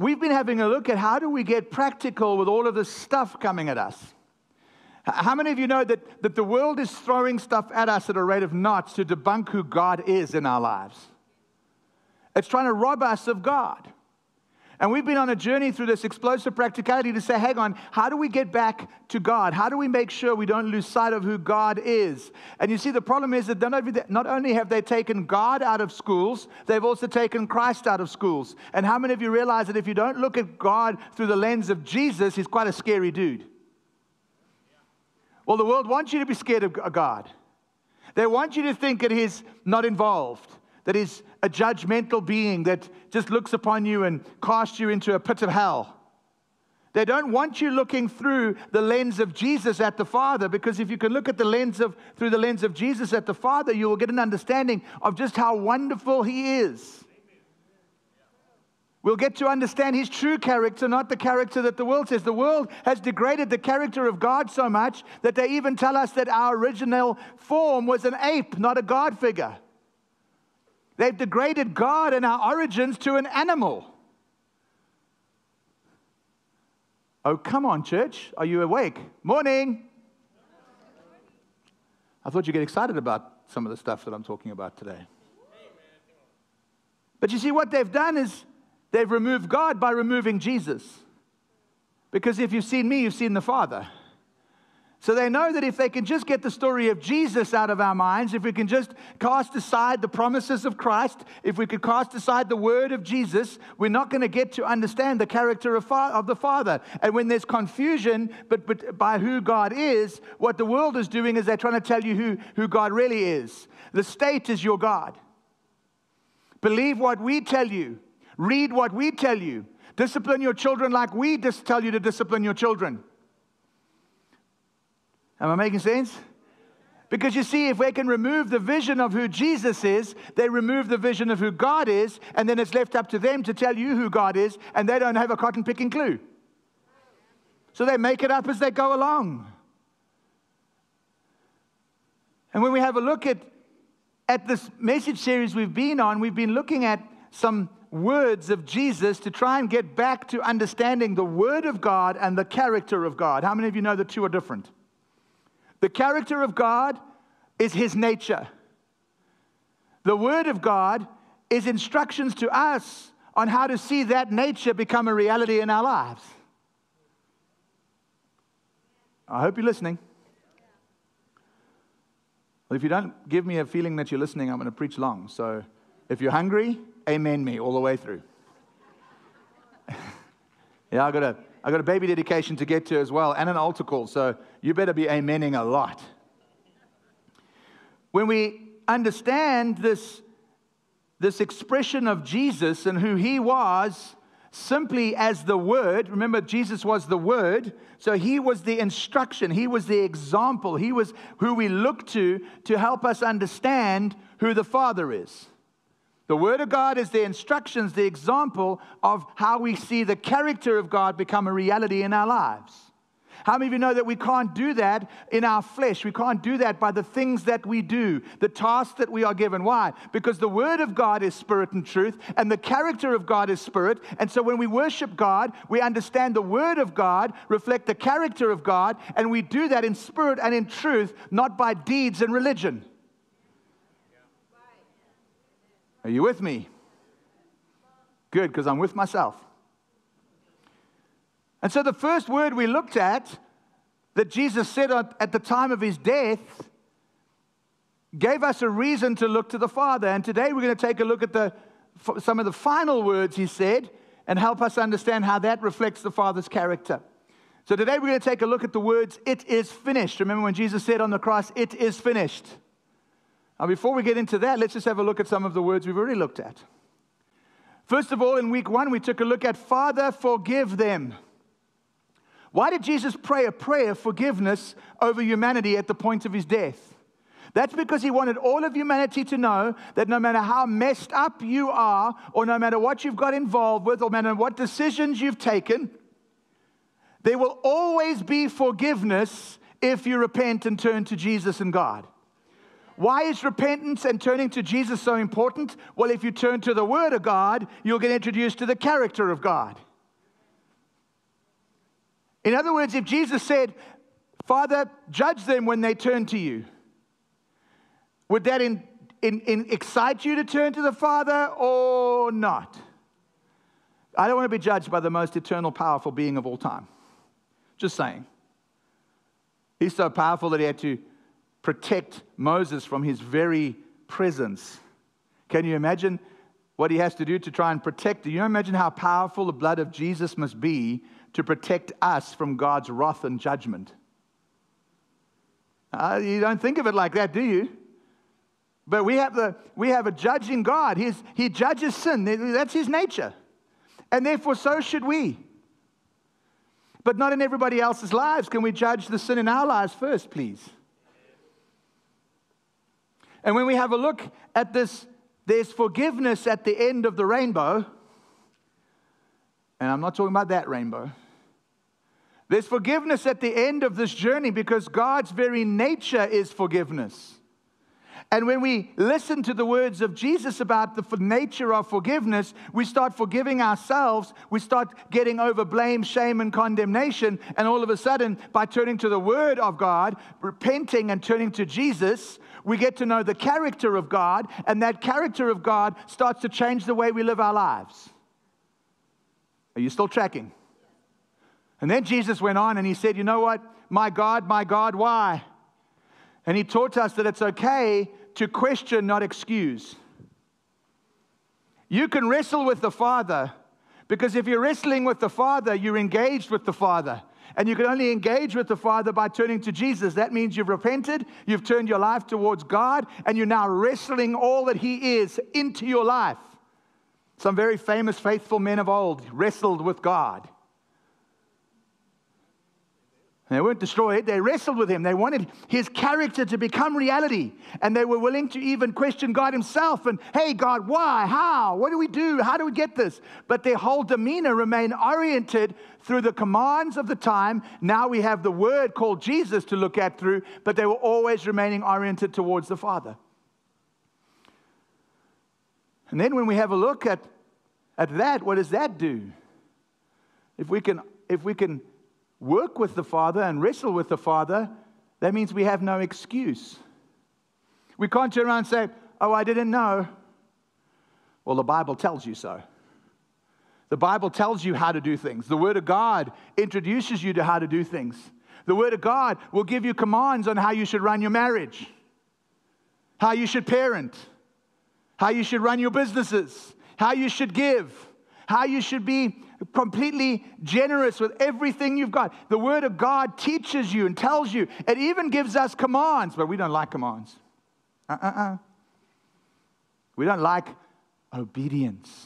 we've been having a look at how do we get practical with all of this stuff coming at us. How many of you know that the world is throwing stuff at us at a rate of knots to debunk who God is in our lives? It's trying to rob us of God. And we've been on a journey through this explosive practicality to say, hang on, how do we get back to God? How do we make sure we don't lose sight of who God is? And you see, the problem is that not only have they taken God out of schools, they've also taken Christ out of schools. And how many of you realize that if you don't look at God through the lens of Jesus, he's quite a scary dude? Well, the world wants you to be scared of God. They want you to think that he's not involved, that he's a judgmental being that just looks upon you and casts you into a pit of hell. They don't want you looking through the lens of Jesus at the Father, because if you can look at through the lens of Jesus at the Father, you will get an understanding of just how wonderful he is. We'll get to understand his true character, not the character that the world says. The world has degraded the character of God so much that they even tell us that our original form was an ape, not a God figure. They've degraded God and our origins to an animal. Oh, come on, church. Are you awake? Morning. I thought you'd get excited about some of the stuff that I'm talking about today. But you see, what they've done is they've removed God by removing Jesus. Because if you've seen me, you've seen the Father. So they know that if they can just get the story of Jesus out of our minds, if we can just cast aside the promises of Christ, if we could cast aside the word of Jesus, we're not going to get to understand the character of the Father. And when there's confusion but by who God is, what the world is doing is they're trying to tell you who God really is. The state is your God. Believe what we tell you. Read what we tell you. Discipline your children like we just tell you to discipline your children. Am I making sense? Because you see, if they can remove the vision of who Jesus is, they remove the vision of who God is, and then it's left up to them to tell you who God is, and they don't have a cotton-picking clue. So they make it up as they go along. And when we have a look at this message series we've been on, we've been looking at some words of Jesus to try and get back to understanding the Word of God and the character of God. How many of you know the two are different? The character of God is his nature. The Word of God is instructions to us on how to see that nature become a reality in our lives. I hope you're listening. Well, if you don't give me a feeling that you're listening, I'm going to preach long. So if you're hungry, amen me all the way through. Yeah, I got a baby dedication to get to as well, and an altar call, so you better be amening a lot. When we understand this expression of Jesus and who he was simply as the Word, remember Jesus was the Word, so he was the instruction, he was the example, he was who we look to help us understand who the Father is. The Word of God is the instructions, the example of how we see the character of God become a reality in our lives. How many of you know that we can't do that in our flesh? We can't do that by the things that we do, the tasks that we are given. Why? Because the Word of God is spirit and truth, and the character of God is spirit. And so when we worship God, we understand the Word of God, reflect the character of God, and we do that in spirit and in truth, not by deeds and religion. Are you with me? Good, because I'm with myself. And so the first word we looked at that Jesus said at the time of his death gave us a reason to look to the Father. And today we're going to take a look at some of the final words he said and help us understand how that reflects the Father's character. So today we're going to take a look at the words, "It is finished." Remember when Jesus said on the cross, "It is finished." Now, before we get into that, let's just have a look at some of the words we've already looked at. First of all, in week 1, we took a look at "Father, forgive them." Why did Jesus pray a prayer of forgiveness over humanity at the point of his death? That's because he wanted all of humanity to know that no matter how messed up you are, or no matter what you've got involved with, or no matter what decisions you've taken, there will always be forgiveness if you repent and turn to Jesus and God. Why is repentance and turning to Jesus so important? Well, if you turn to the Word of God, you'll get introduced to the character of God. In other words, if Jesus said, Father, judge them when they turn to you, would that excite you to turn to the Father or not? I don't want to be judged by the most eternal, powerful being of all time. Just saying. He's so powerful that he had to protect Moses from his very presence. Can you imagine what he has to do to try and protect? Do you imagine how powerful the blood of Jesus must be to protect us from God's wrath and judgment? You don't think of it like that, do you? But we have a judging God. He judges sin. That's his nature. And therefore, so should we. But not in everybody else's lives. Can we judge the sin in our lives first, please? And when we have a look at this, there's forgiveness at the end of the rainbow. And I'm not talking about that rainbow. There's forgiveness at the end of this journey because God's very nature is forgiveness. And when we listen to the words of Jesus about the nature of forgiveness, we start forgiving ourselves. We start getting over blame, shame, and condemnation. And all of a sudden, by turning to the Word of God, repenting and turning to Jesus, we get to know the character of God. And that character of God starts to change the way we live our lives. Are you still tracking? And then Jesus went on and he said, you know what? My God, why? And he taught us that it's okay to question, not excuse. You can wrestle with the Father, because if you're wrestling with the Father, you're engaged with the Father. And you can only engage with the Father by turning to Jesus. That means you've repented, you've turned your life towards God, and you're now wrestling all that He is into your life. Some very famous, faithful men of old wrestled with God. They weren't destroyed. They wrestled with Him. They wanted His character to become reality. And they were willing to even question God Himself. And, hey, God, why? How? What do we do? How do we get this? But their whole demeanor remained oriented through the commands of the time. Now we have the Word called Jesus to look at through. But they were always remaining oriented towards the Father. And then when we have a look at that, what does that do? If we can work with the Father and wrestle with the Father, that means we have no excuse. We can't turn around and say, oh, I didn't know. Well, the Bible tells you so. The Bible tells you how to do things. The Word of God introduces you to how to do things. The Word of God will give you commands on how you should run your marriage, how you should parent, how you should run your businesses, how you should give, how you should be completely generous with everything you've got. The Word of God teaches you and tells you. It even gives us commands, but we don't like commands. We don't like obedience.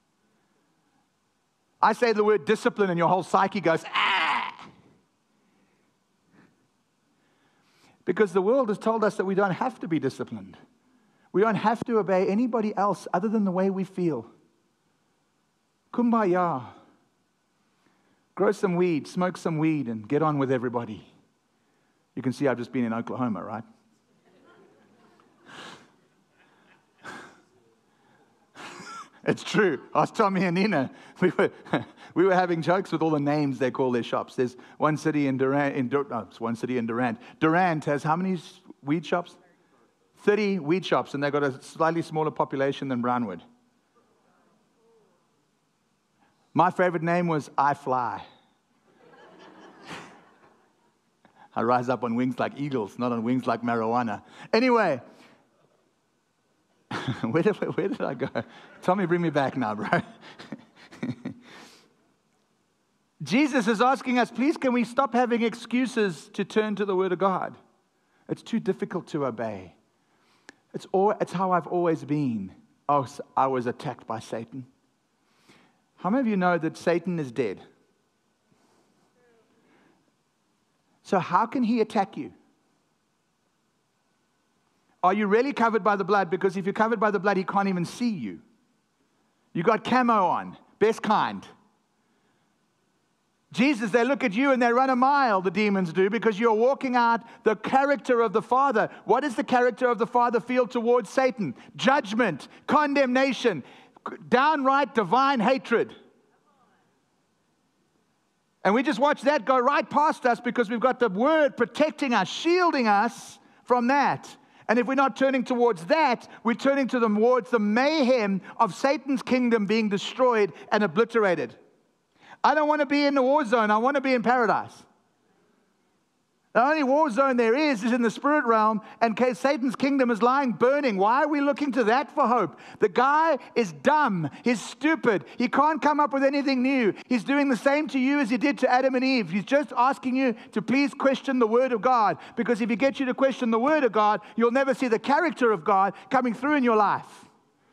I say the word discipline and your whole psyche goes, ah! Because the world has told us that we don't have to be disciplined. We don't have to obey anybody else other than the way we feel. Kumbaya. Grow some weed, smoke some weed, and get on with everybody. You can see I've just been in Oklahoma, right? It's true. Ask Tommy and Nina. We were having jokes with all the names they call their shops. There's one city in Durant. It's one city in Durant. Durant has how many weed shops? 30 weed shops, and they've got a slightly smaller population than Brownwood. My favorite name was I Fly. I rise up on wings like eagles, not on wings like marijuana. Anyway, where did I go? Tommy, bring me back now, bro. Jesus is asking us, please, can we stop having excuses to turn to the Word of God? It's too difficult to obey. It's how I've always been. Oh, I was attacked by Satan. How many of you know that Satan is dead? So how can he attack you? Are you really covered by the blood? Because if you're covered by the blood, he can't even see you. You got camo on, best kind. Jesus, they look at you and they run a mile, the demons do, because you're walking out the character of the Father. What does the character of the Father feel towards Satan? Judgment, condemnation, downright divine hatred. And we just watch that go right past us because we've got the word protecting us, shielding us from that. And if we're not turning towards that, we're turning towards the mayhem of Satan's kingdom being destroyed and obliterated. I don't want to be in the war zone. I want to be in paradise. The only war zone there is in the spirit realm, and Satan's kingdom is lying burning. Why are we looking to that for hope? The guy is dumb. He's stupid. He can't come up with anything new. He's doing the same to you as he did to Adam and Eve. He's just asking you to please question the Word of God, because if he gets you to question the Word of God, you'll never see the character of God coming through in your life.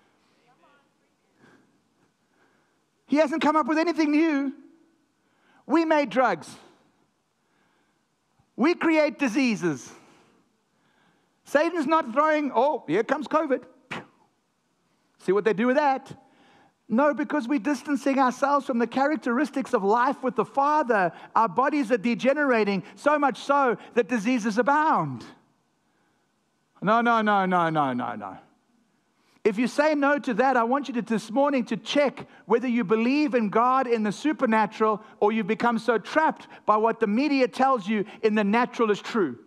He hasn't come up with anything new. We made drugs. We create diseases. Satan's not throwing, oh, here comes COVID. See what they do with that? No, because we're distancing ourselves from the characteristics of life with the Father. Our bodies are degenerating, so much so that diseases abound. No. If you say no to that, I want you to this morning to check whether you believe in God in the supernatural, or you've become so trapped by what the media tells you in the natural is true.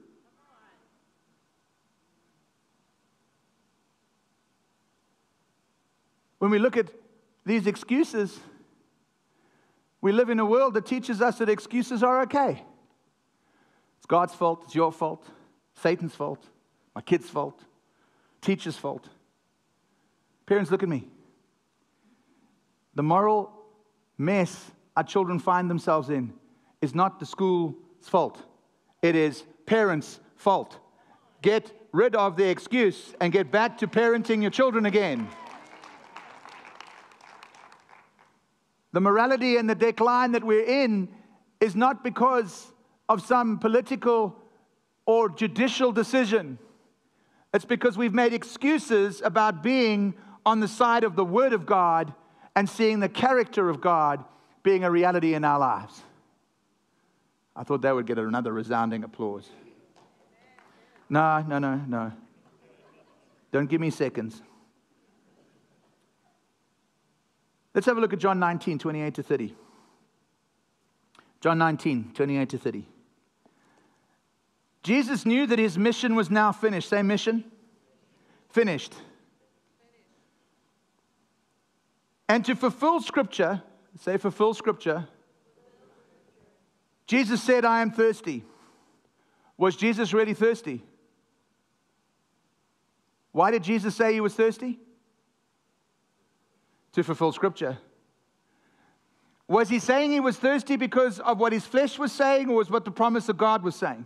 When we look at these excuses, we live in a world that teaches us that excuses are okay. It's God's fault, it's your fault, Satan's fault, my kid's fault, teacher's fault. Parents, look at me. The moral mess our children find themselves in is not the school's fault. It is parents' fault. Get rid of the excuse and get back to parenting your children again. The morality and the decline that we're in is not because of some political or judicial decision. It's because we've made excuses about being on the side of the Word of God and seeing the character of God being a reality in our lives. I thought that would get another resounding applause. No. Don't give me seconds. Let's have a look at John 19, 28 to 30. John 19, 28 to 30. Jesus knew that his mission was now finished. Say mission. Finished. And to fulfill Scripture, say fulfill Scripture, Jesus said, I am thirsty. Was Jesus really thirsty? Why did Jesus say he was thirsty? To fulfill Scripture. Was he saying he was thirsty because of what his flesh was saying, or was what the promise of God was saying?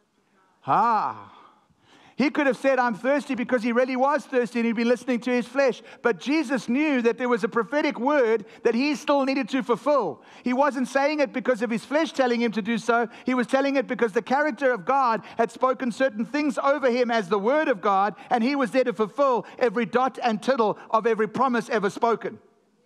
He could have said, I'm thirsty, because he really was thirsty and he'd been listening to his flesh. But Jesus knew that there was a prophetic word that he still needed to fulfill. He wasn't saying it because of his flesh telling him to do so. He was telling it because the character of God had spoken certain things over him as the Word of God, and he was there to fulfill every dot and tittle of every promise ever spoken.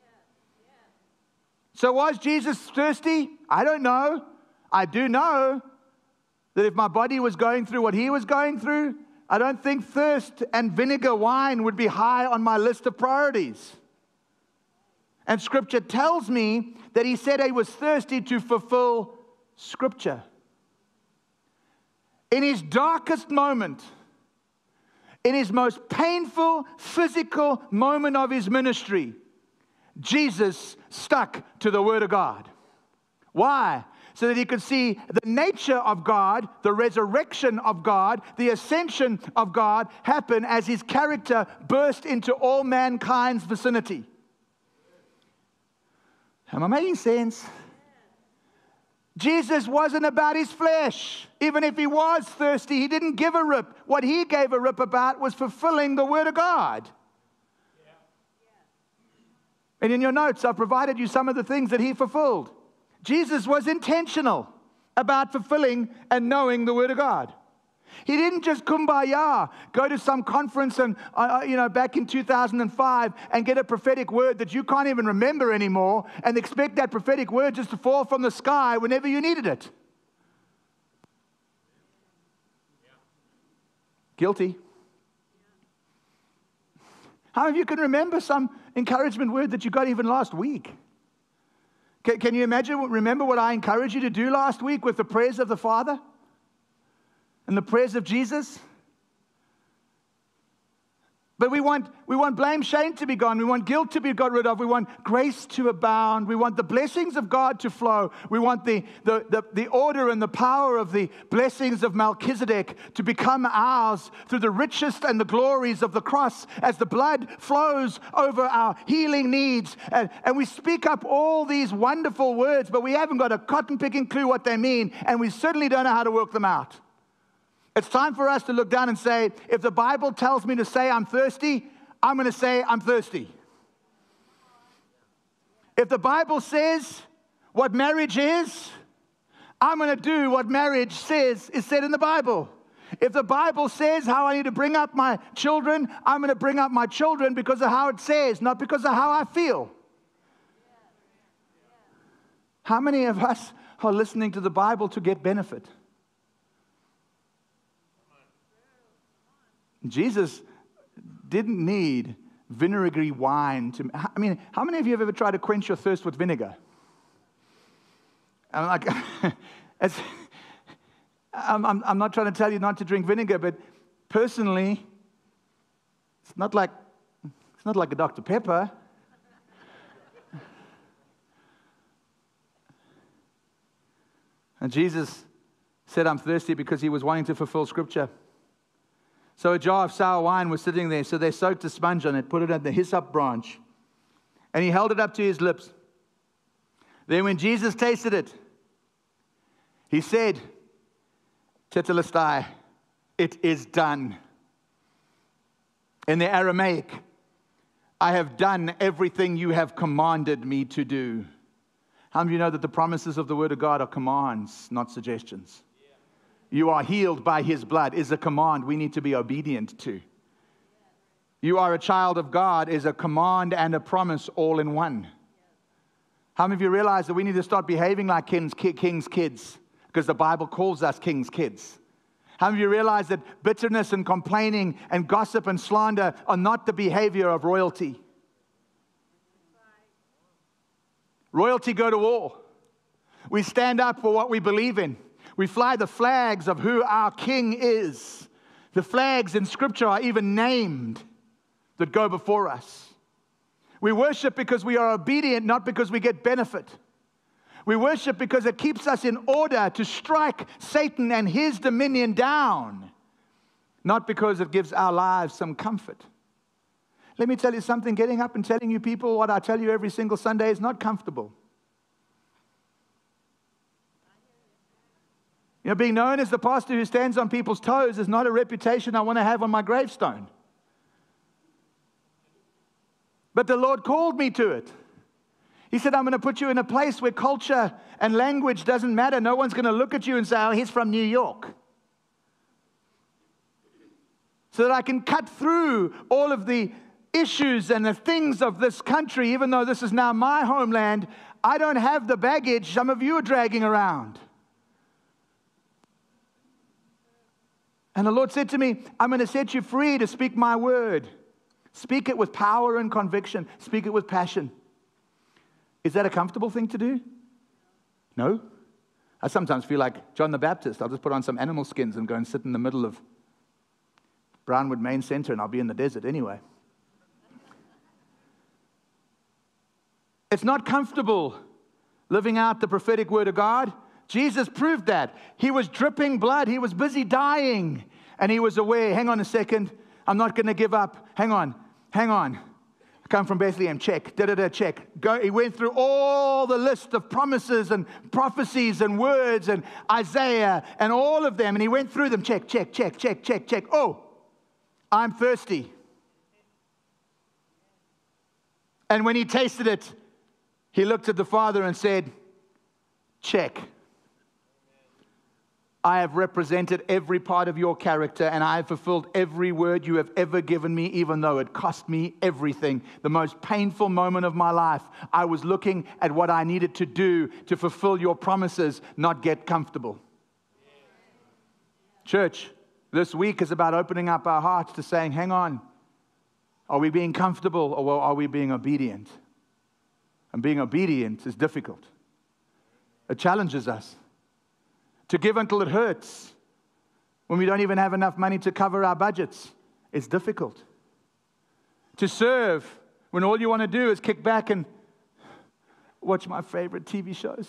So was Jesus thirsty? I don't know. I do know that if my body was going through what he was going through, I don't think thirst and vinegar wine would be high on my list of priorities. And Scripture tells me that he said he was thirsty to fulfill Scripture. In his darkest moment, in his most painful physical moment of his ministry, Jesus stuck to the Word of God. Why? So that he could see the nature of God, the resurrection of God, the ascension of God happen as his character burst into all mankind's vicinity. Am I making sense? Jesus wasn't about his flesh. Even if he was thirsty, he didn't give a rip. What he gave a rip about was fulfilling the Word of God. And in your notes, I've provided you some of the things that he fulfilled. Jesus was intentional about fulfilling and knowing the Word of God. He didn't just kumbaya, go to some conference and back in 2005 and get a prophetic word that you can't even remember anymore and expect that prophetic word just to fall from the sky whenever you needed it. Guilty. How many of you can remember some encouragement word that you got even last week? Can you remember what I encouraged you to do last week with the prayers of the Father and the prayers of Jesus? But we want blame, shame to be gone. We want guilt to be got rid of. We want grace to abound. We want the blessings of God to flow. We want the order and the power of the blessings of Melchizedek to become ours through the richest and the glories of the cross as the blood flows over our healing needs. And we speak up all these wonderful words, but we haven't got a cotton-picking clue what they mean, and we certainly don't know how to work them out. It's time for us to look down and say, if the Bible tells me to say I'm thirsty, I'm going to say I'm thirsty. If the Bible says what marriage is, I'm going to do what marriage is said in the Bible. If the Bible says how I need to bring up my children, I'm going to bring up my children because of how it says, not because of how I feel. How many of us are listening to the Bible to get benefit? Jesus didn't need vinegary wine to... I mean, how many of you have ever tried to quench your thirst with vinegar? I'm like, I'm not trying to tell you not to drink vinegar, but personally, it's not like a Dr. Pepper. And Jesus said, I'm thirsty because he was wanting to fulfill Scripture. So a jar of sour wine was sitting there, so they soaked a sponge on it, put it on the hyssop branch, and he held it up to his lips. Then when Jesus tasted it, he said, Tetelestai, it is done. In the Aramaic, I have done everything you have commanded me to do. How many of you know that the promises of the Word of God are commands, not suggestions? You are healed by His blood is a command we need to be obedient to. You are a child of God is a command and a promise all in one. How many of you realize that we need to start behaving like king's kids? Because the Bible calls us king's kids. How many of you realize that bitterness and complaining and gossip and slander are not the behavior of royalty? Royalty go to war. We stand up for what we believe in. We fly the flags of who our king is. The flags in Scripture are even named that go before us. We worship because we are obedient, not because we get benefit. We worship because it keeps us in order to strike Satan and his dominion down, not because it gives our lives some comfort. Let me tell you something, getting up and telling you people what I tell you every single Sunday is not comfortable. You know, being known as the pastor who stands on people's toes is not a reputation I want to have on my gravestone. But the Lord called me to it. He said, I'm going to put you in a place where culture and language doesn't matter. No one's going to look at you and say, oh, he's from New York. So that I can cut through all of the issues and the things of this country, even though this is now my homeland. I don't have the baggage some of you are dragging around. And the Lord said to me, I'm going to set you free to speak my word. Speak it with power and conviction. Speak it with passion. Is that a comfortable thing to do? No. I sometimes feel like John the Baptist. I'll just put on some animal skins and go and sit in the middle of Brownwood Main Center, and I'll be in the desert anyway. It's not comfortable living out the prophetic word of God. Jesus proved that. He was dripping blood. He was busy dying. And he was aware, hang on a second, I'm not going to give up. Hang on. I come from Bethlehem, check. Check. He went through all the list of promises and prophecies and words and Isaiah and all of them. And he went through them, check. Oh, I'm thirsty. And when he tasted it, he looked at the Father and said, check. I have represented every part of your character, and I have fulfilled every word you have ever given me, even though it cost me everything. The most painful moment of my life, I was looking at what I needed to do to fulfill your promises, not get comfortable. Church, this week is about opening up our hearts to saying, hang on, are we being comfortable or are we being obedient? And being obedient is difficult. It challenges us to give until it hurts when we don't even have enough money to cover our budgets. It's difficult. To serve when all you want to do is kick back and watch my favorite TV shows.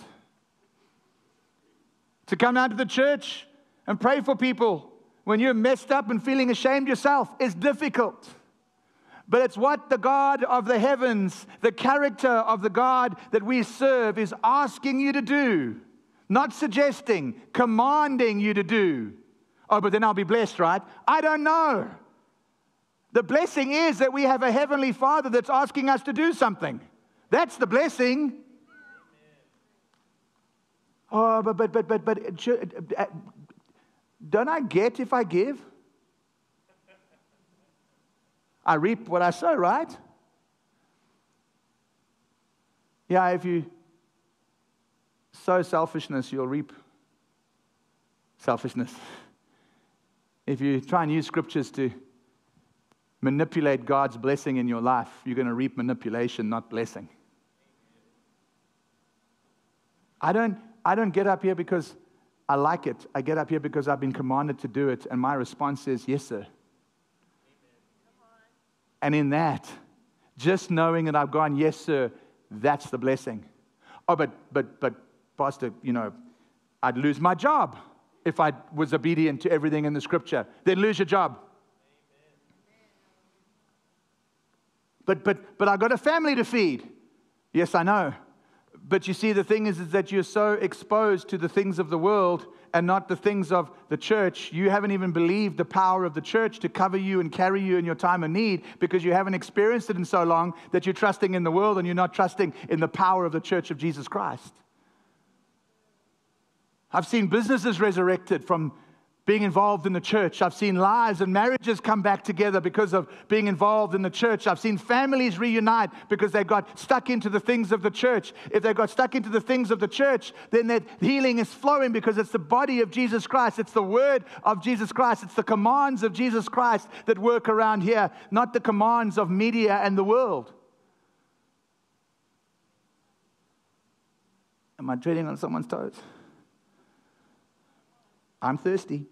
To come down to the church and pray for people when you're messed up and feeling ashamed yourself is difficult. But it's what the God of the heavens, the character of the God that we serve, is asking you to do. Not suggesting, commanding you to do. Oh, but then I'll be blessed, right? I don't know. The blessing is that we have a heavenly Father that's asking us to do something. That's the blessing. Oh, but don't I get if I give? I reap what I sow, right? Yeah, if you sow selfishness, you'll reap selfishness. If you try and use scriptures to manipulate God's blessing in your life, you're going to reap manipulation, not blessing. I don't get up here because I like it. I get up here because I've been commanded to do it, and my response is, yes, sir. And in that, just knowing that I've gone, yes, sir, that's the blessing. Oh, but Pastor, I'd lose my job if I was obedient to everything in the scripture. Then lose your job. But I've got a family to feed. Yes, I know. But you see, the thing is that you're so exposed to the things of the world and not the things of the church. You haven't even believed the power of the church to cover you and carry you in your time of need because you haven't experienced it in so long that you're trusting in the world and you're not trusting in the power of the church of Jesus Christ. I've seen businesses resurrected from being involved in the church. I've seen lives and marriages come back together because of being involved in the church. I've seen families reunite because they got stuck into the things of the church. If they got stuck into the things of the church, then that healing is flowing because it's the body of Jesus Christ. It's the word of Jesus Christ. It's the commands of Jesus Christ that work around here, not the commands of media and the world. Am I treading on someone's toes? I'm thirsty.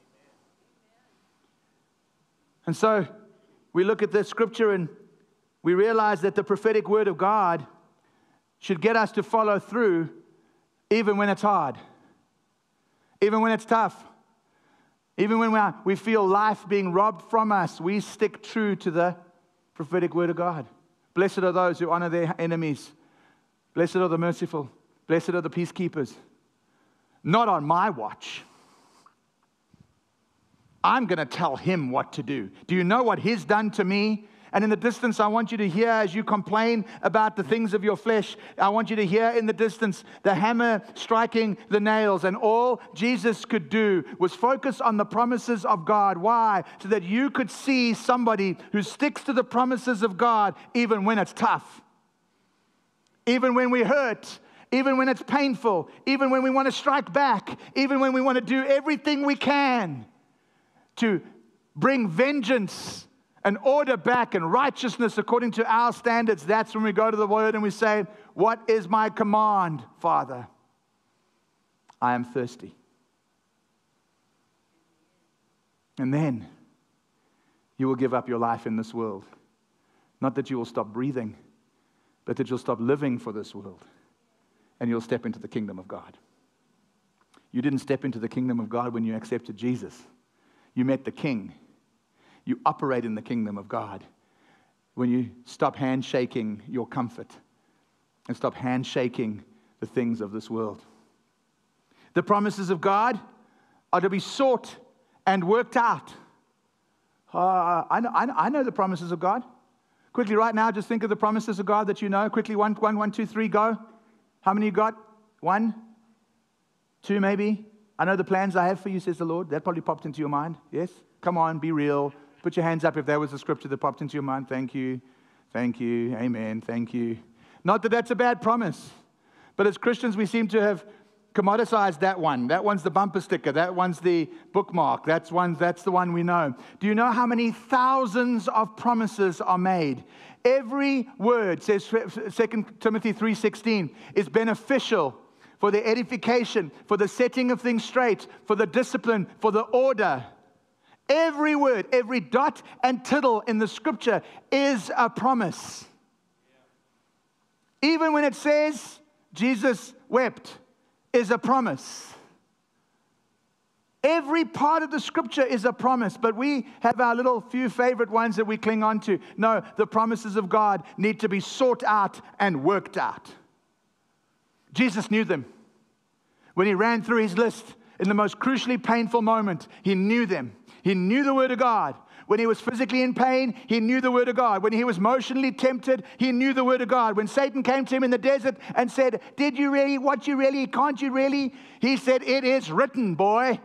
And so we look at this scripture and we realize that the prophetic word of God should get us to follow through even when it's hard, even when it's tough, even when we feel life being robbed from us. We stick true to the prophetic word of God. Blessed are those who honor their enemies. Blessed are the merciful. Blessed are the peacekeepers. Not on my watch. I'm going to tell him what to do. Do you know what he's done to me? And in the distance, I want you to hear as you complain about the things of your flesh, I want you to hear in the distance the hammer striking the nails. And all Jesus could do was focus on the promises of God. Why? So that you could see somebody who sticks to the promises of God even when it's tough, even when we hurt, even when it's painful, even when we want to strike back, even when we want to do everything we can to bring vengeance and order back and righteousness according to our standards. That's when we go to the word and we say, what is my command, Father? I am thirsty. And then you will give up your life in this world. Not that you will stop breathing, but that you'll stop living for this world. And you'll step into the kingdom of God. You didn't step into the kingdom of God when you accepted Jesus. You met the King. You operate in the kingdom of God when you stop handshaking your comfort and stop handshaking the things of this world. The promises of God are to be sought and worked out. I know the promises of God. Quickly, right now, just think of the promises of God that you know. Quickly, 1, 2, 3, go. How many you got? 1, 2, maybe. I know the plans I have for you, says the Lord. That probably popped into your mind. Yes? Come on, be real. Put your hands up if that was a scripture that popped into your mind. Thank you. Thank you. Amen. Thank you. Not that that's a bad promise. But as Christians, we seem to have commoditized that one. That one's the bumper sticker. That one's the bookmark. That's the one we know. Do you know how many thousands of promises are made? Every word, says 2 Timothy 3:16, is beneficial for the edification, for the setting of things straight, for the discipline, for the order. Every word, every dot and tittle in the scripture is a promise. Even when it says Jesus wept, is a promise. Every part of the scripture is a promise, but we have our little few favorite ones that we cling on to. No, the promises of God need to be sought out and worked out. Jesus knew them. When he ran through his list in the most crucially painful moment, he knew them. He knew the Word of God. When he was physically in pain, he knew the Word of God. When he was emotionally tempted, he knew the Word of God. When Satan came to him in the desert and said, "Did you really? What you really? Can't you really?" He said, "It is written, boy."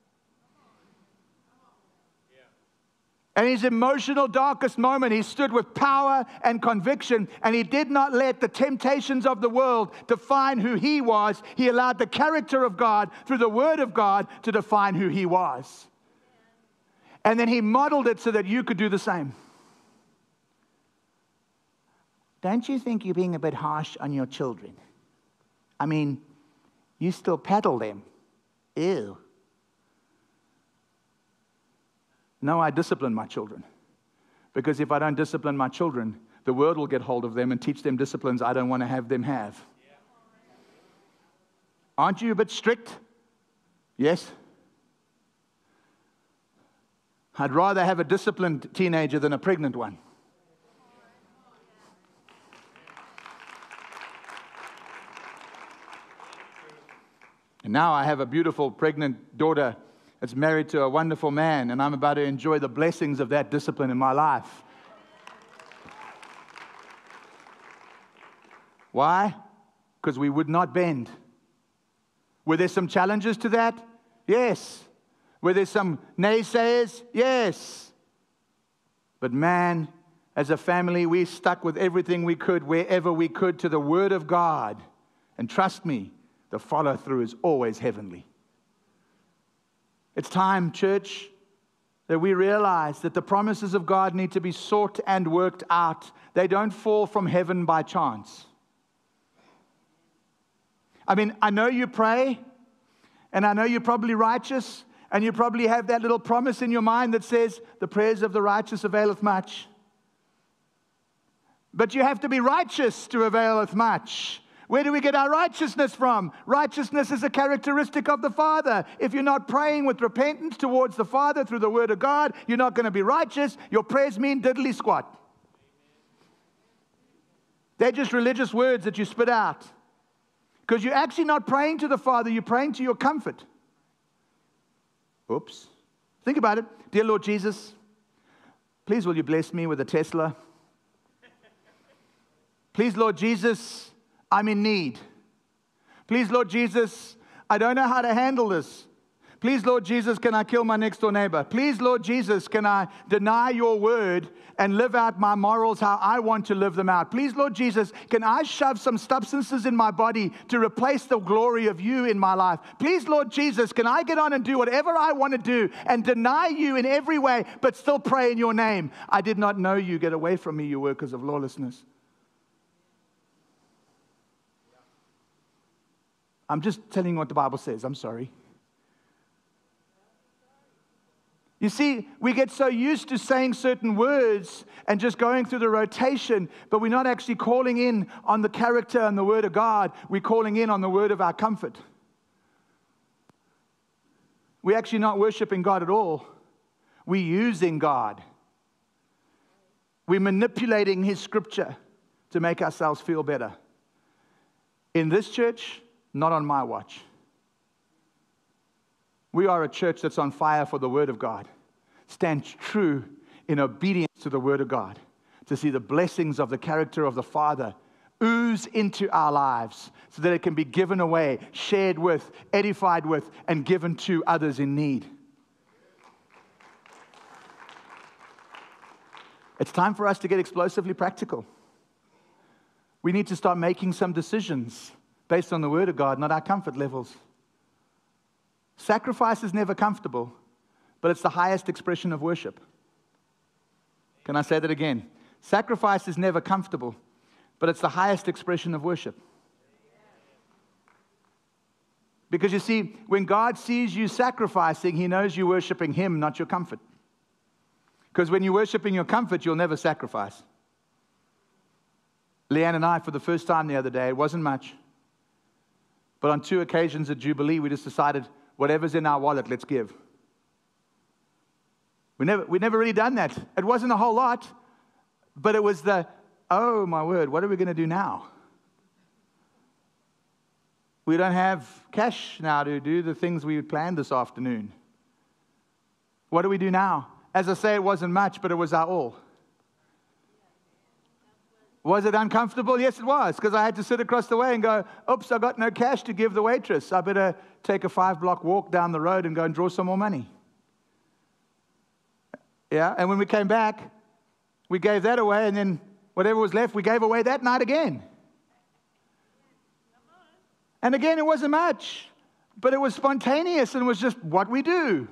And in his emotional darkest moment, he stood with power and conviction, and he did not let the temptations of the world define who he was. He allowed the character of God through the Word of God to define who he was. And then he modeled it so that you could do the same. Don't you think you're being a bit harsh on your children? I mean, you still paddle them. Ew. No, I discipline my children. Because if I don't discipline my children, the world will get hold of them and teach them disciplines I don't want to have them have. Aren't you a bit strict? Yes. I'd rather have a disciplined teenager than a pregnant one. And now I have a beautiful pregnant daughter that's married to a wonderful man, and I'm about to enjoy the blessings of that discipline in my life. Why? Because we would not bend. Were there some challenges to that? Yes. Were there some naysayers? Yes. But man, as a family, we stuck with everything we could, wherever we could, to the Word of God. And trust me, the follow-through is always heavenly. It's time, church, that we realize that the promises of God need to be sought and worked out. They don't fall from heaven by chance. I mean, I know you pray, and I know you're probably righteous, and you probably have that little promise in your mind that says, "The prayers of the righteous availeth much." But you have to be righteous to availeth much. Where do we get our righteousness from? Righteousness is a characteristic of the Father. If you're not praying with repentance towards the Father through the Word of God, you're not going to be righteous. Your prayers mean diddly squat. They're just religious words that you spit out. Because you're actually not praying to the Father, you're praying to your comfort. Oops. Think about it. Dear Lord Jesus, please will you bless me with a Tesla? Please, Lord Jesus, I'm in need. Please, Lord Jesus, I don't know how to handle this. Please, Lord Jesus, can I kill my next door neighbor? Please, Lord Jesus, can I deny your word and live out my morals how I want to live them out? Please, Lord Jesus, can I shove some substances in my body to replace the glory of you in my life? Please, Lord Jesus, can I get on and do whatever I want to do and deny you in every way, but still pray in your name? I did not know you. Get away from me, you workers of lawlessness. I'm just telling you what the Bible says. I'm sorry. You see, we get so used to saying certain words and just going through the rotation, but we're not actually calling in on the character and the Word of God. We're calling in on the word of our comfort. We're actually not worshiping God at all. We're using God. We're manipulating His Scripture to make ourselves feel better. In this church, not on my watch. We are a church that's on fire for the Word of God. Stands true in obedience to the Word of God. To see the blessings of the character of the Father ooze into our lives so that it can be given away, shared with, edified with, and given to others in need. It's time for us to get explosively practical. We need to start making some decisions based on the Word of God, not our comfort levels. Sacrifice is never comfortable, but it's the highest expression of worship. Can I say that again? Sacrifice is never comfortable, but it's the highest expression of worship. Because you see, when God sees you sacrificing, He knows you're worshiping Him, not your comfort. Because when you're worshiping your comfort, you'll never sacrifice. Leanne and I, for the first time the other day, it wasn't much, but on 2 occasions at Jubilee, we just decided, whatever's in our wallet, let's give. We'd never really done that. It wasn't a whole lot, but it was oh my word, what are we going to do now? We don't have cash now to do the things we had planned this afternoon. What do we do now? As I say, it wasn't much, but it was our all. Was it uncomfortable? Yes, it was, because I had to sit across the way and go, oops, I got no cash to give the waitress. I better take a 5-block walk down the road and go and draw some more money. Yeah, and when we came back, we gave that away, and then whatever was left, we gave away that night again. And again, it wasn't much, but it was spontaneous and it was just what we do.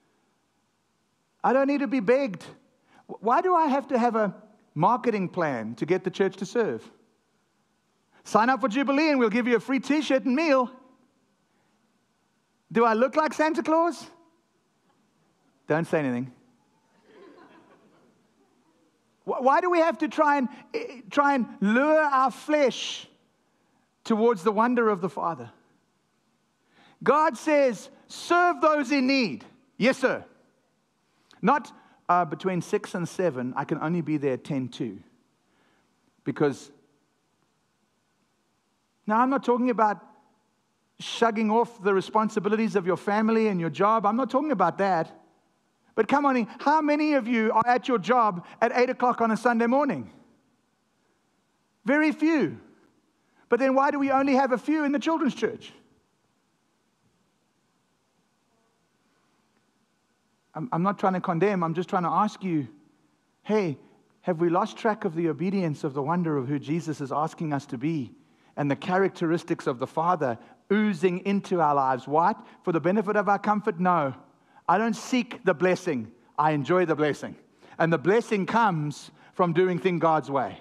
I don't need to be begged. Why do I have to have a marketing plan to get the church to serve? Sign up for Jubilee and we'll give you a free t-shirt and meal. Do I look like Santa Claus? Don't say anything. Why do we have to try and lure our flesh towards the wonder of the Father? God says, serve those in need. Yes, sir. Not between 6 and 7, I can only be there 10 to. Because, now I'm not talking about shugging off the responsibilities of your family and your job. I'm not talking about that. But come on, how many of you are at your job at 8 o'clock on a Sunday morning? Very few. But then why do we only have a few in the children's church? I'm not trying to condemn. I'm just trying to ask you, hey, have we lost track of the obedience of the wonder of who Jesus is asking us to be and the characteristics of the Father oozing into our lives? What? For the benefit of our comfort? No. I don't seek the blessing. I enjoy the blessing. And the blessing comes from doing things God's way.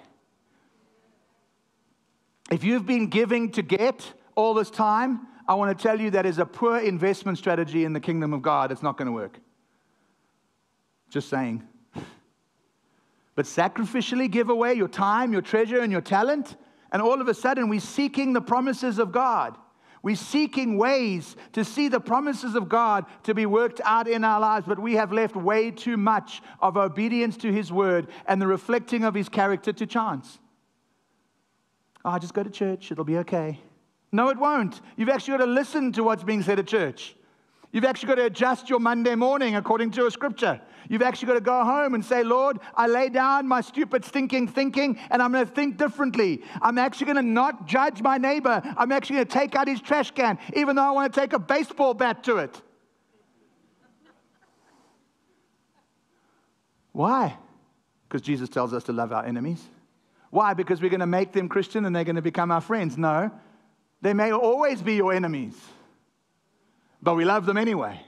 If you've been giving to get all this time, I want to tell you that is a poor investment strategy in the kingdom of God. It's not going to work. Just saying. But sacrificially give away your time, your treasure, and your talent, and all of a sudden we're seeking the promises of God. We're seeking ways to see the promises of God to be worked out in our lives, but we have left way too much of obedience to His word and the reflecting of His character to chance. Oh, just go to church, it'll be okay. No, it won't. You've actually got to listen to what's being said at church. You've actually got to adjust your Monday morning according to a scripture. You've actually got to go home and say, Lord, I lay down my stupid stinking thinking and I'm going to think differently. I'm actually going to not judge my neighbor. I'm actually going to take out his trash can, even though I want to take a baseball bat to it. Why? Because Jesus tells us to love our enemies. Why? Because we're going to make them Christian and they're going to become our friends. No, they may always be your enemies, but we love them anyway.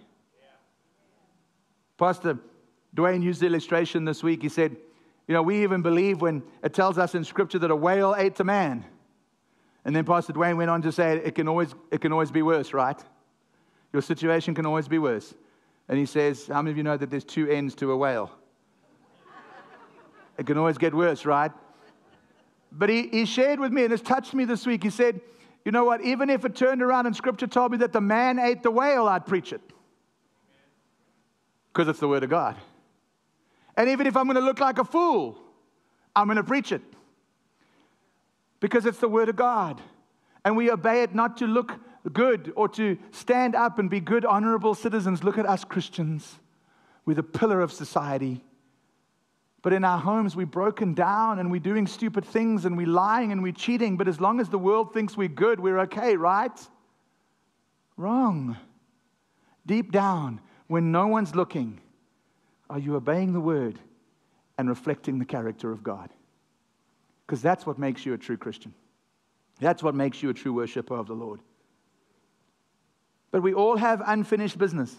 Pastor Dwayne used the illustration this week. He said, we even believe when it tells us in Scripture that a whale ate a man. And then Pastor Dwayne went on to say, it can always be worse, right? Your situation can always be worse. And he says, how many of you know that there's 2 ends to a whale? It can always get worse, right? But he shared with me, and it's touched me this week. He said, you know what? Even if it turned around and Scripture told me that the man ate the whale, I'd preach it. Because it's the Word of God. And even if I'm going to look like a fool, I'm going to preach it. Because it's the Word of God. And we obey it not to look good or to stand up and be good, honorable citizens. Look at us Christians. We're the pillar of society. But in our homes, we're broken down and we're doing stupid things and we're lying and we're cheating. But as long as the world thinks we're good, we're okay, right? Wrong. Deep down, when no one's looking, are you obeying the word and reflecting the character of God? Because that's what makes you a true Christian. That's what makes you a true worshiper of the Lord. But we all have unfinished business.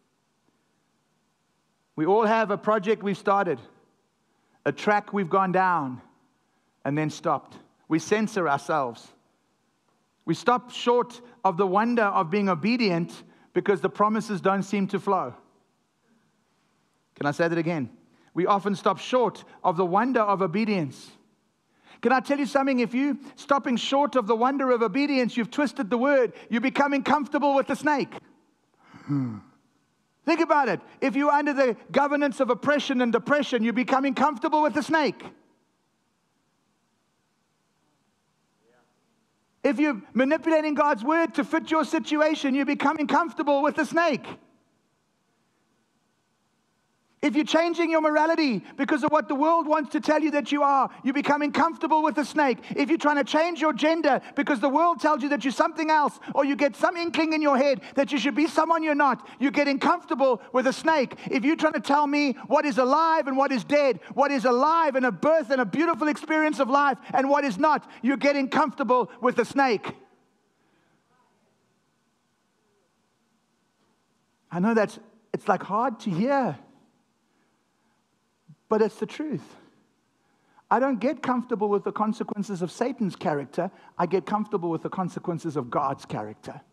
We all have a project we've started, a track we've gone down and then stopped. We censor ourselves. We stop short of the wonder of being obedient because the promises don't seem to flow. Can I say that again? We often stop short of the wonder of obedience. Can I tell you something? If you stopping short of the wonder of obedience, you've twisted the word. You're becoming comfortable with the snake. Think about it. If you're under the governance of oppression and depression, you're becoming comfortable with the snake. If you're manipulating God's word to fit your situation, you're becoming comfortable with the snake. If you're changing your morality because of what the world wants to tell you that you are, you're becoming comfortable with the snake. If you're trying to change your gender because the world tells you that you're something else, or you get some inkling in your head that you should be someone you're not, you're getting comfortable with a snake. If you're trying to tell me what is alive and what is dead, what is alive and a birth and a beautiful experience of life, and what is not, you're getting comfortable with the snake. I know it's like hard to hear. But it's the truth. I don't get comfortable with the consequences of Satan's character. I get comfortable with the consequences of God's character.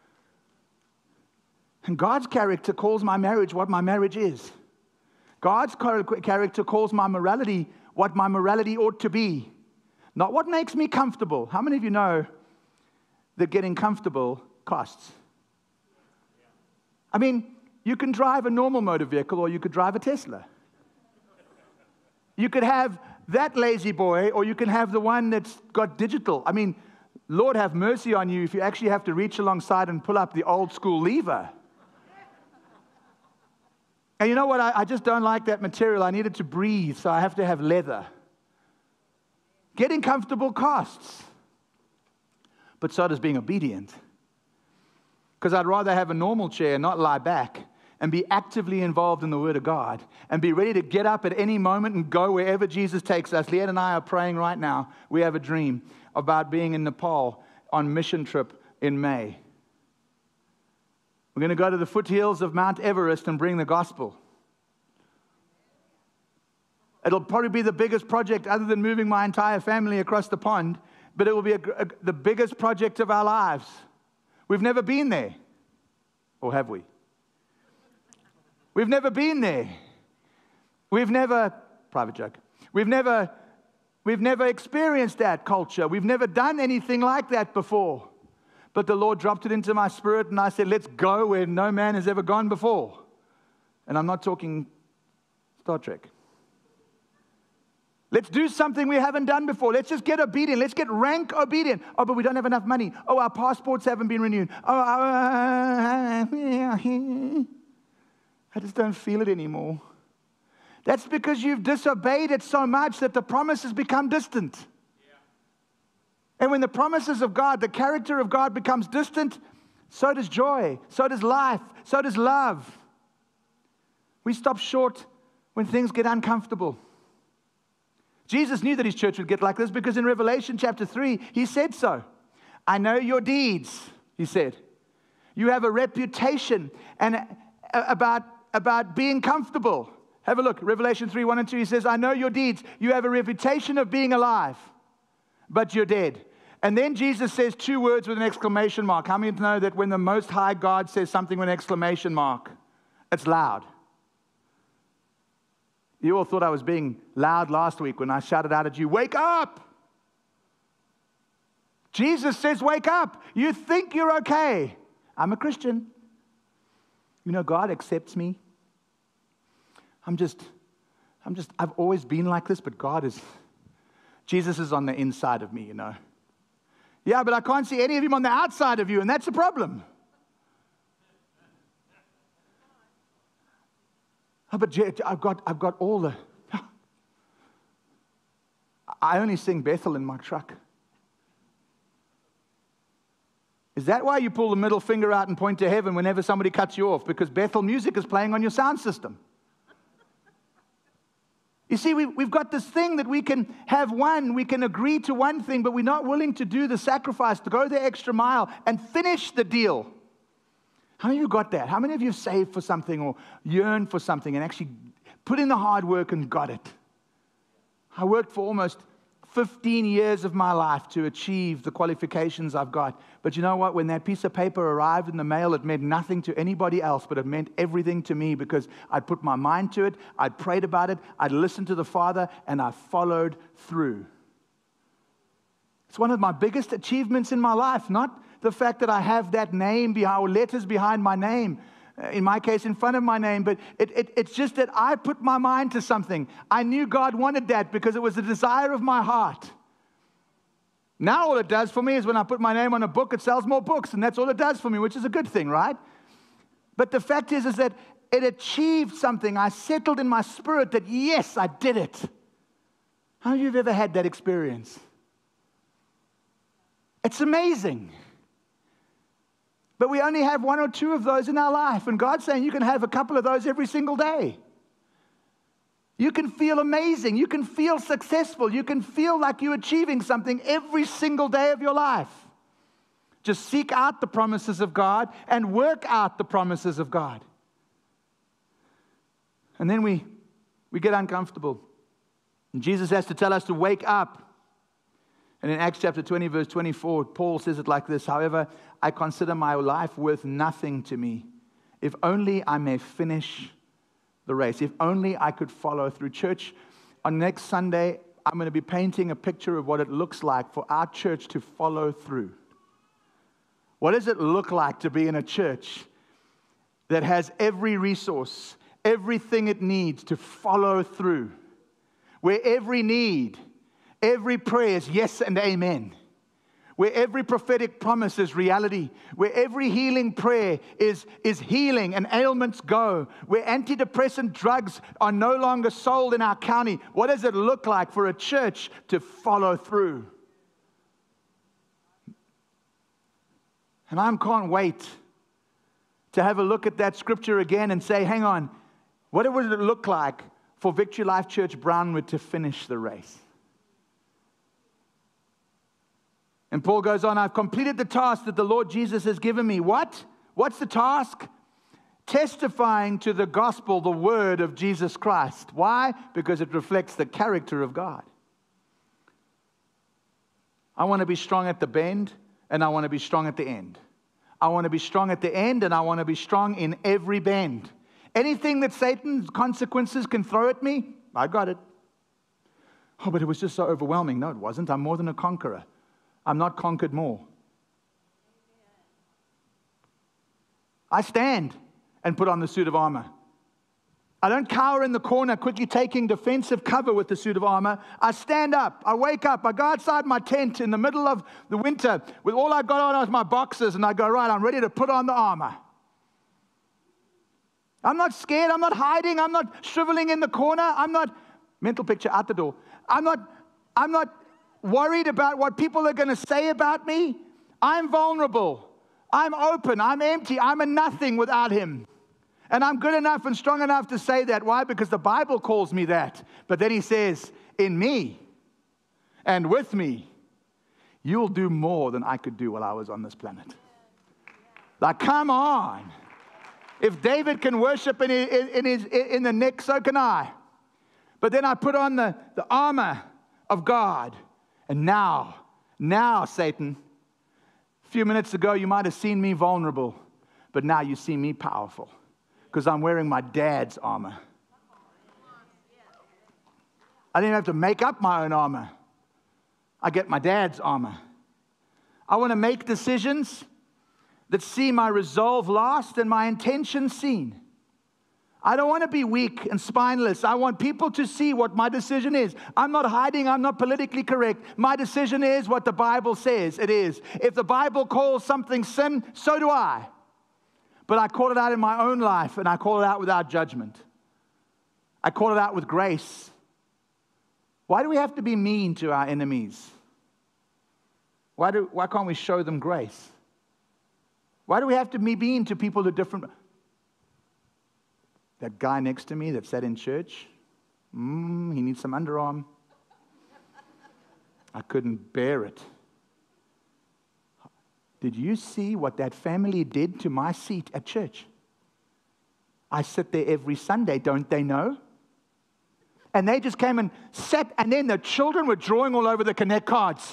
And God's character calls my marriage what my marriage is. God's character calls my morality what my morality ought to be. Not what makes me comfortable. How many of you know that getting comfortable costs? I mean, you can drive a normal motor vehicle or you could drive a Tesla. You could have that lazy boy, or you can have the one that's got digital. I mean, Lord have mercy on you if you actually have to reach alongside and pull up the old school lever. And you know what? I just don't like that material. I need it to breathe, so I have to have leather. Getting comfortable costs. But so does being obedient. Because I'd rather have a normal chair and not lie back and be actively involved in the Word of God, and be ready to get up at any moment and go wherever Jesus takes us. Leanne and I are praying right now. We have a dream about being in Nepal on mission trip in May. We're going to go to the foothills of Mount Everest and bring the gospel. It'll probably be the biggest project other than moving my entire family across the pond, but it will be the biggest project of our lives. We've never been there. Or have we? We've never been there. Private joke. We've never experienced that culture. We've never done anything like that before. But the Lord dropped it into my spirit, and I said, let's go where no man has ever gone before. And I'm not talking Star Trek. Let's do something we haven't done before. Let's just get obedient. Let's get rank obedient. Oh, but we don't have enough money. Oh, our passports haven't been renewed. I just don't feel it anymore. That's because you've disobeyed it so much that the promise has become distant. Yeah. And when the promises of God, the character of God becomes distant, so does joy, so does life, so does love. We stop short when things get uncomfortable. Jesus knew that his church would get like this because in Revelation chapter 3, he said so. I know your deeds, he said. You have a reputation and about being comfortable. Have a look, Revelation 3, 1 and 2, he says, I know your deeds. You have a reputation of being alive, but you're dead. And then Jesus says two words with an exclamation mark. How many know that when the Most High God says something with an exclamation mark, it's loud? You all thought I was being loud last week when I shouted out at you, wake up! Jesus says, wake up. You think you're okay. I'm a Christian. You know, God accepts me. I've always been like this, but Jesus is on the inside of me, you know. Yeah, but I can't see any of him on the outside of you, and that's a problem. Oh, but I've got all the... I only sing Bethel in my truck. Is that why you pull the middle finger out and point to heaven whenever somebody cuts you off? Because Bethel music is playing on your sound system. You see, we've got this thing that we can have we can agree to one thing, but we're not willing to do the sacrifice, to go the extra mile and finish the deal. How many of you got that? How many of you have saved for something or yearned for something and actually put in the hard work and got it? I worked for almost 15 years of my life to achieve the qualifications I've got. But you know what? When that piece of paper arrived in the mail, it meant nothing to anybody else, but it meant everything to me because I'd put my mind to it, I'd prayed about it, I'd listened to the Father, and I followed through. It's one of my biggest achievements in my life, not the fact that I have that name behind, or letters behind my name, in my case, in front of my name, but it's just that I put my mind to something. I knew God wanted that because it was the desire of my heart. Now all it does for me is when I put my name on a book, it sells more books, and that's all it does for me, which is a good thing, right? But the fact is that it achieved something. I settled in my spirit that, yes, I did it. How many of you have ever had that experience? It's amazing. But we only have one or two of those in our life. And God's saying you can have a couple of those every single day. You can feel amazing. You can feel successful. You can feel like you're achieving something every single day of your life. Just seek out the promises of God and work out the promises of God. And then we get uncomfortable. And Jesus has to tell us to wake up. And in Acts chapter 20, verse 24, Paul says it like this: however, I consider my life worth nothing to me, if only I may finish the race, if only I could follow through. Church, on next Sunday, I'm going to be painting a picture of what it looks like for our church to follow through. What does it look like to be in a church that has every resource, everything it needs to follow through, where every need, every prayer is yes and amen, where every prophetic promise is reality, where every healing prayer is healing and ailments go, where antidepressant drugs are no longer sold in our county? What does it look like for a church to follow through? And I can't wait to have a look at that scripture again and say, hang on, what would it look like for Victory Life Church Brownwood to finish the race? And Paul goes on, I've completed the task that the Lord Jesus has given me. What? What's the task? Testifying to the gospel, the word of Jesus Christ. Why? Because it reflects the character of God. I want to be strong at the bend, and I want to be strong at the end. I want to be strong at the end, and I want to be strong in every bend. Anything that Satan's consequences can throw at me, I got it. Oh, but it was just so overwhelming. No, it wasn't. I'm more than a conqueror. I'm not conquered more. I stand and put on the suit of armor. I don't cower in the corner, quickly taking defensive cover with the suit of armor. I stand up. I wake up. I go outside my tent in the middle of the winter with all I got on is my boxers, and I go, right, I'm ready to put on the armor. I'm not scared. I'm not hiding. I'm not shriveling in the corner. I'm not, mental picture out the door. I'm not worried about what people are going to say about me. I'm vulnerable. I'm open. I'm empty. I'm a nothing without Him. And I'm good enough and strong enough to say that. Why? Because the Bible calls me that. But then He says, in me and with me, you'll do more than I could do while I was on this planet. Like, come on. If David can worship in the neck, so can I. But then I put on the armor of God. And now, Satan, a few minutes ago you might have seen me vulnerable, but now you see me powerful because I'm wearing my dad's armor. I didn't have to make up my own armor. I get my dad's armor. I want to make decisions that see my resolve last and my intention seen. I don't want to be weak and spineless. I want people to see what my decision is. I'm not hiding. I'm not politically correct. My decision is what the Bible says it is. If the Bible calls something sin, so do I. But I call it out in my own life, and I call it out without judgment. I call it out with grace. Why do we have to be mean to our enemies? Why can't we show them grace? Why do we have to be mean to people who are different? That guy next to me that sat in church, he needs some underarm. I couldn't bear it. Did you see what that family did to my seat at church? I sit there every Sunday, don't they know? And they just came and sat, and then the children were drawing all over the Connect cards.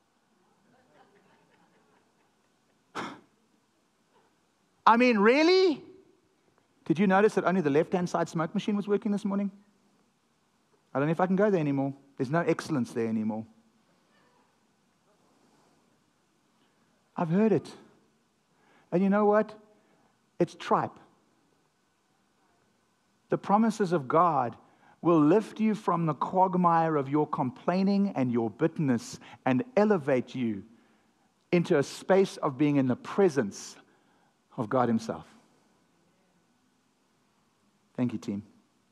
I mean, really? Did you notice that only the left-hand side smoke machine was working this morning? I don't know if I can go there anymore. There's no excellence there anymore. I've heard it. And you know what? It's tripe. The promises of God will lift you from the quagmire of your complaining and your bitterness and elevate you into a space of being in the presence of God Himself. Thank you, team.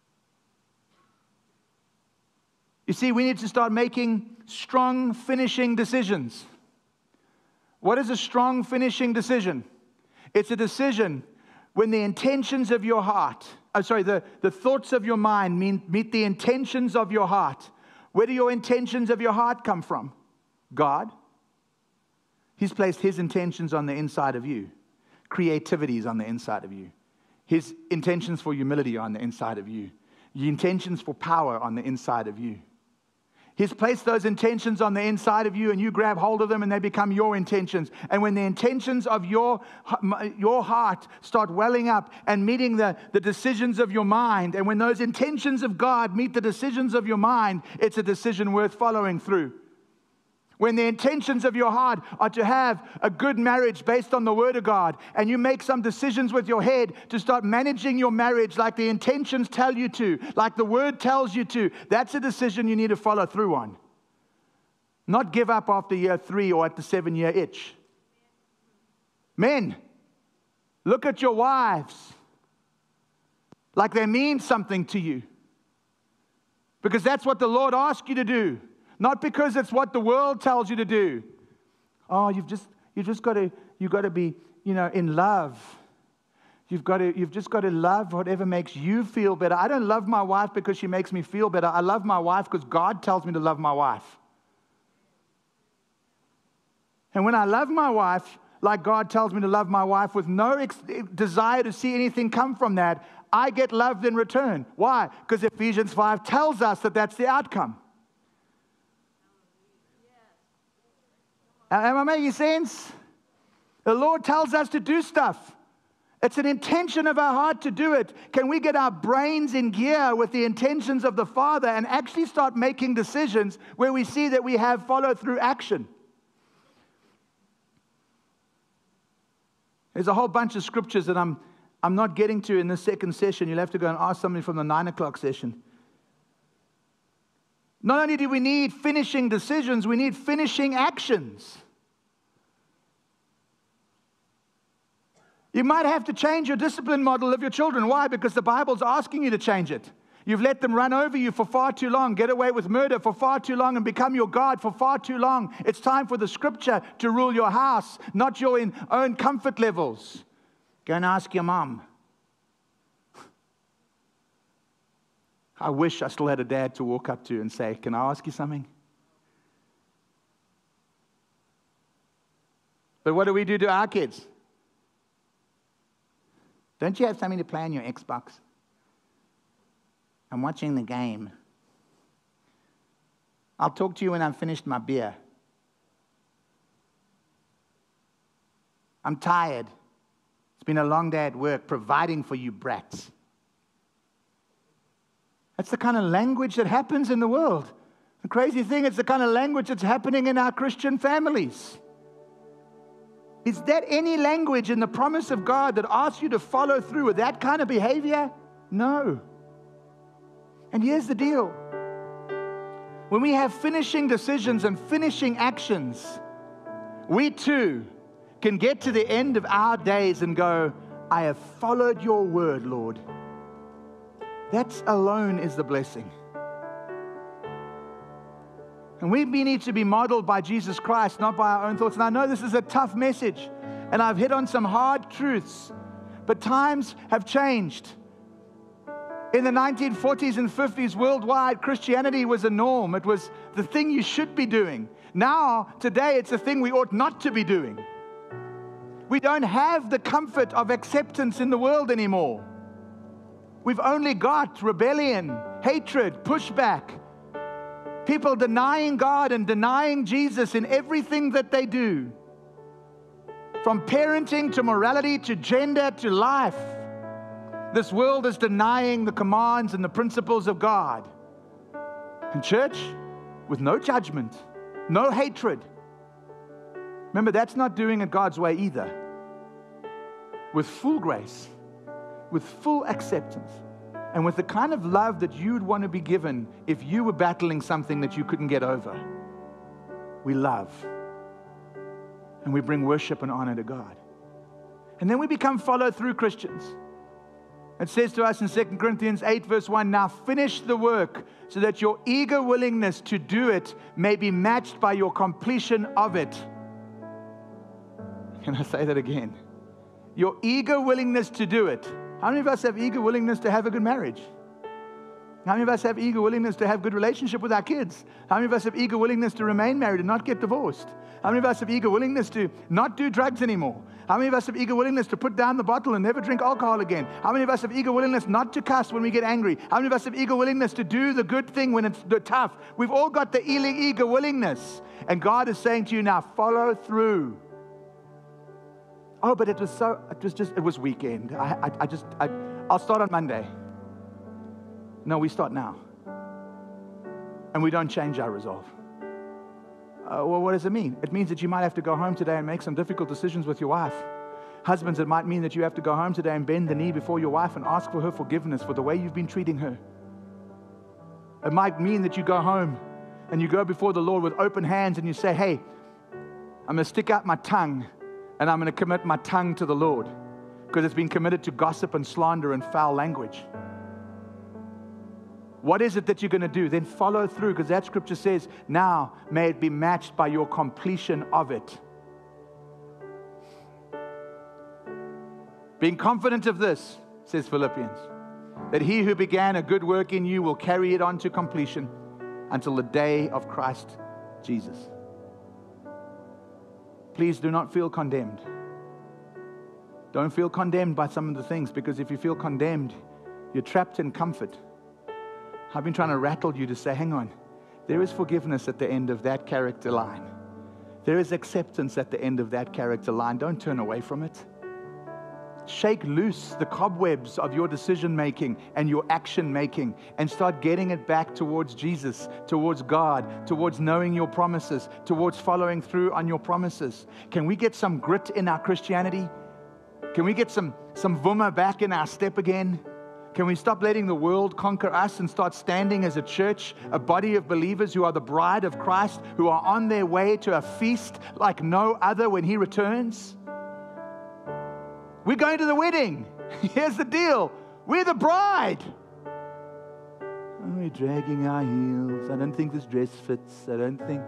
You see, we need to start making strong finishing decisions. What is a strong finishing decision? It's a decision when the intentions of your heart, the thoughts of your mind meet the intentions of your heart. Where do your intentions of your heart come from? God. He's placed His intentions on the inside of you. Creativity is on the inside of you. His intentions for humility are on the inside of you. Your intentions for power on the inside of you. He's placed those intentions on the inside of you, and you grab hold of them and they become your intentions. And when the intentions of your heart start welling up and meeting the decisions of your mind, and when those intentions of God meet the decisions of your mind, it's a decision worth following through. When the intentions of your heart are to have a good marriage based on the Word of God, and you make some decisions with your head to start managing your marriage like the intentions tell you to, like the Word tells you to, that's a decision you need to follow through on. Not give up after year 3 or at the 7-year itch. Men, look at your wives like they mean something to you. Because that's what the Lord asked you to do. Not because it's what the world tells you to do. Oh, you've just got to be, in love. You've just got to love whatever makes you feel better. I don't love my wife because she makes me feel better. I love my wife because God tells me to love my wife. And when I love my wife like God tells me to love my wife with no desire to see anything come from that, I get loved in return. Why? Because Ephesians 5 tells us that that's the outcome. Am I making sense? The Lord tells us to do stuff. It's an intention of our heart to do it. Can we get our brains in gear with the intentions of the Father and actually start making decisions where we see that we have follow-through action? There's a whole bunch of scriptures that I'm not getting to in this second session. You'll have to go and ask somebody from the 9 o'clock session. Not only do we need finishing decisions, we need finishing actions. You might have to change your discipline model of your children. Why? Because the Bible's asking you to change it. You've let them run over you for far too long, get away with murder for far too long, and become your God for far too long. It's time for the Scripture to rule your house, not your own comfort levels. Go and ask your mom. I wish I still had a dad to walk up to and say, "Can I ask you something?" But what do we do to our kids? Don't you have something to play on your Xbox? I'm watching the game. I'll talk to you when I've finished my beer. I'm tired. It's been a long day at work providing for you brats. That's the kind of language that happens in the world. The crazy thing, it's the kind of language that's happening in our Christian families. Is that any language in the promise of God that asks you to follow through with that kind of behavior? No. And here's the deal. When we have finishing decisions and finishing actions, we too can get to the end of our days and go, "I have followed your word, Lord." That alone is the blessing. And we need to be modeled by Jesus Christ, not by our own thoughts. And I know this is a tough message, and I've hit on some hard truths, but times have changed. In the 1940s and 50s, worldwide, Christianity was a norm. It was the thing you should be doing. Now, today, it's a thing we ought not to be doing. We don't have the comfort of acceptance in the world anymore. We've only got rebellion hatred, pushback, people denying God and denying Jesus in everything that they do, from parenting to morality to gender to life. This world is denying the commands and the principles of God. And church, with no judgment, no hatred. Remember, that's not doing it God's way either. With full grace, with full acceptance, and with the kind of love that you'd want to be given if you were battling something that you couldn't get over. We love. And we bring worship and honor to God. And then we become follow-through Christians. It says to us in 2 Corinthians 8 verse 1, now finish the work so that your eager willingness to do it may be matched by your completion of it. Can I say that again? Your eager willingness to do it. How many of us have eager willingness to have a good marriage? How many of us have eager willingness to have good relationship with our kids? How many of us have eager willingness to remain married and not get divorced? How many of us have eager willingness to not do drugs anymore? How many of us have eager willingness to put down the bottle and never drink alcohol again? How many of us have eager willingness not to cuss when we get angry? How many of us have eager willingness to do the good thing when it's tough? We've all got the eager willingness. And God is saying to you now, follow through. Oh, but it was weekend. I'll start on Monday. No, we start now. And we don't change our resolve. Well, what does it mean? It means that you might have to go home today and make some difficult decisions with your wife. Husbands, it might mean that you have to go home today and bend the knee before your wife and ask for her forgiveness for the way you've been treating her. It might mean that you go home and you go before the Lord with open hands and you say, hey, I'm going to stick out my tongue and I'm going to commit my tongue to the Lord because it's been committed to gossip and slander and foul language. What is it that you're going to do? Then follow through, because that scripture says, now may it be matched by your completion of it. Being confident of this, says Philippians, that he who began a good work in you will carry it on to completion until the day of Christ Jesus. Please do not feel condemned. Don't feel condemned by some of the things, because if you feel condemned, you're trapped in comfort. I've been trying to rattle you to say, hang on, there is forgiveness at the end of that character line. There is acceptance at the end of that character line. Don't turn away from it. Shake loose the cobwebs of your decision making and your action making and start getting it back towards Jesus, towards God, towards knowing your promises, towards following through on your promises. Can we get some grit in our Christianity? Can we get some vuma back in our step again? Can we stop letting the world conquer us and start standing as a church, a body of believers who are the bride of Christ, who are on their way to a feast like no other when He returns? We're going to the wedding. Here's the deal. We're the bride. Oh, we're dragging our heels. I don't think this dress fits. I don't think.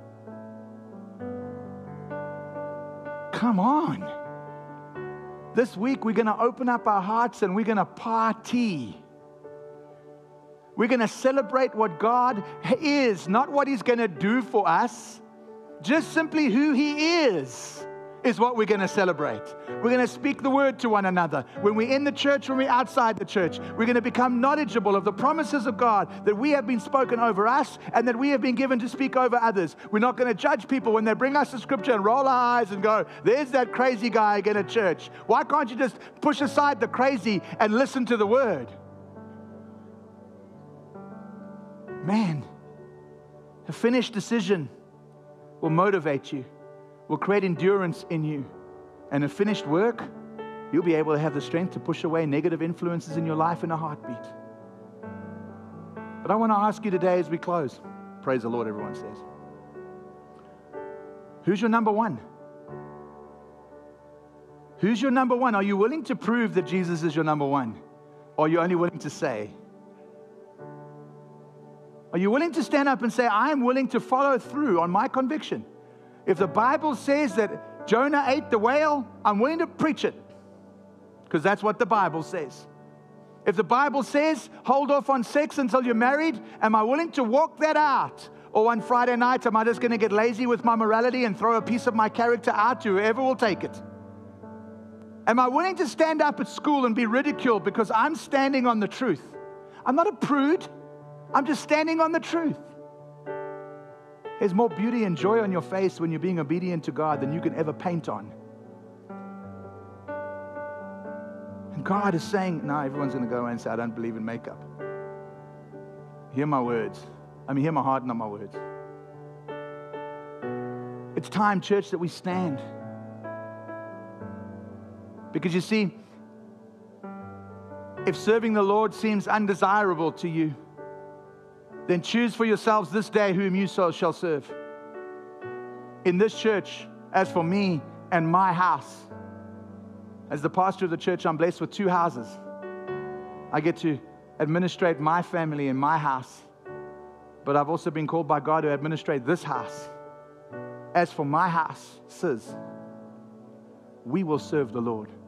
Come on. This week, we're going to open up our hearts and we're going to party. We're going to celebrate what God is, not what He's going to do for us. Just simply who He is what we're going to celebrate. We're going to speak the word to one another. When we're in the church, when we're outside the church, we're going to become knowledgeable of the promises of God that we have been spoken over us and that we have been given to speak over others. We're not going to judge people when they bring us the scripture and roll our eyes and go, there's that crazy guy again at church. Why can't you just push aside the crazy and listen to the word? Man, a finished decision will motivate you, will create endurance in you. And a finished work, you'll be able to have the strength to push away negative influences in your life in a heartbeat. But I want to ask you today as we close, praise the Lord, everyone says, who's your number one? Who's your number one? Are you willing to prove that Jesus is your number one? Or are you only willing to say? Are you willing to stand up and say, I am willing to follow through on my conviction? If the Bible says that Jonah ate the whale, I'm willing to preach it, because that's what the Bible says. If the Bible says hold off on sex until you're married, am I willing to walk that out? Or on Friday night, am I just going to get lazy with my morality and throw a piece of my character out to whoever will take it? Am I willing to stand up at school and be ridiculed because I'm standing on the truth? I'm not a prude. I'm just standing on the truth. There's more beauty and joy on your face when you're being obedient to God than you can ever paint on. And God is saying, no, everyone's going to go away and say, I don't believe in makeup. Hear my words. Hear my heart, not my words. It's time, church, that we stand. Because you see, if serving the Lord seems undesirable to you, then choose for yourselves this day whom you shall serve. In this church, as for me and my house, as the pastor of the church, I'm blessed with 2 houses. I get to administrate my family in my house, but I've also been called by God to administrate this house. As for my house, we will serve the Lord.